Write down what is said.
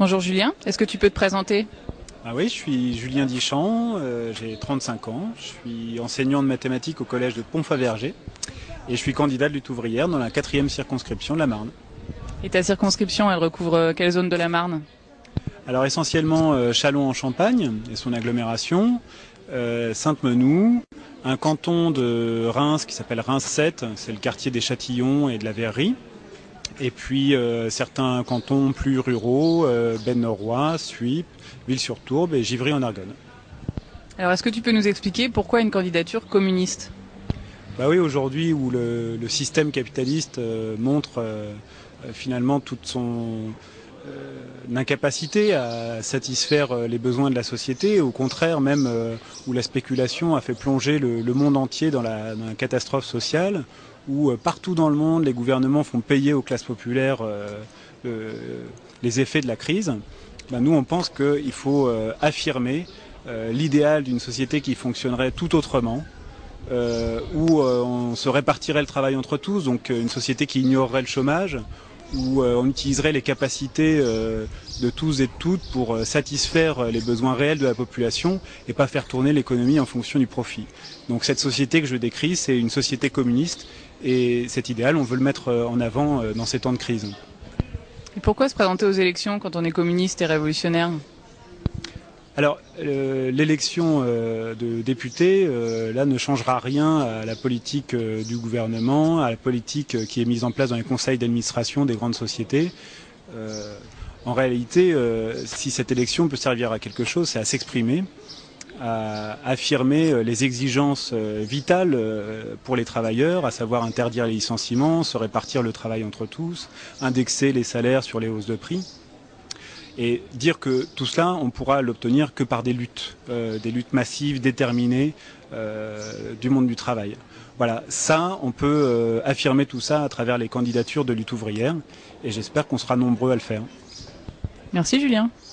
Bonjour Julien, est-ce que tu peux te présenter? Ah oui, je suis Julien Dichamp, j'ai 35 ans, je suis enseignant de mathématiques au collège de Pont-Faverger et je suis candidat de lutte ouvrière dans la 4e circonscription de la Marne. Et ta circonscription, elle recouvre quelle zone de la Marne? Alors essentiellement Châlons-en-Champagne et son agglomération, Sainte-Menou, un canton de Reims qui s'appelle Reims 7, c'est le quartier des Châtillons et de la Verrerie. Et puis certains cantons plus ruraux, Ben-Noroy, Suippes, Ville-sur-Tourbe et Givry-en-Argonne. Alors est-ce que tu peux nous expliquer pourquoi une candidature communiste? Bah oui, aujourd'hui où le système capitaliste montre finalement toute son incapacité à satisfaire les besoins de la société, au contraire même où la spéculation a fait plonger le monde entier dans la catastrophe sociale, où partout dans le monde les gouvernements font payer aux classes populaires les effets de la crise, ben nous on pense qu'il faut affirmer l'idéal d'une société qui fonctionnerait tout autrement, où on se répartirait le travail entre tous, donc une société qui ignorerait le chômage, où on utiliserait les capacités de tous et de toutes pour satisfaire les besoins réels de la population et pas faire tourner l'économie en fonction du profit. Donc cette société que je décris, c'est une société communiste et cet idéal, on veut le mettre en avant dans ces temps de crise. Et pourquoi se présenter aux élections quand on est communiste et révolutionnaire? Alors, l'élection de députés, là, ne changera rien à la politique du gouvernement, à la politique qui est mise en place dans les conseils d'administration des grandes sociétés. En réalité, si cette élection peut servir à quelque chose, c'est à s'exprimer, à affirmer les exigences vitales pour les travailleurs, à savoir interdire les licenciements, se répartir le travail entre tous, indexer les salaires sur les hausses de prix. Et dire que tout cela, on pourra l'obtenir que par des luttes massives, déterminées du monde du travail. Voilà, ça, on peut affirmer tout ça à travers les candidatures de lutte ouvrière, et j'espère qu'on sera nombreux à le faire. Merci Julien.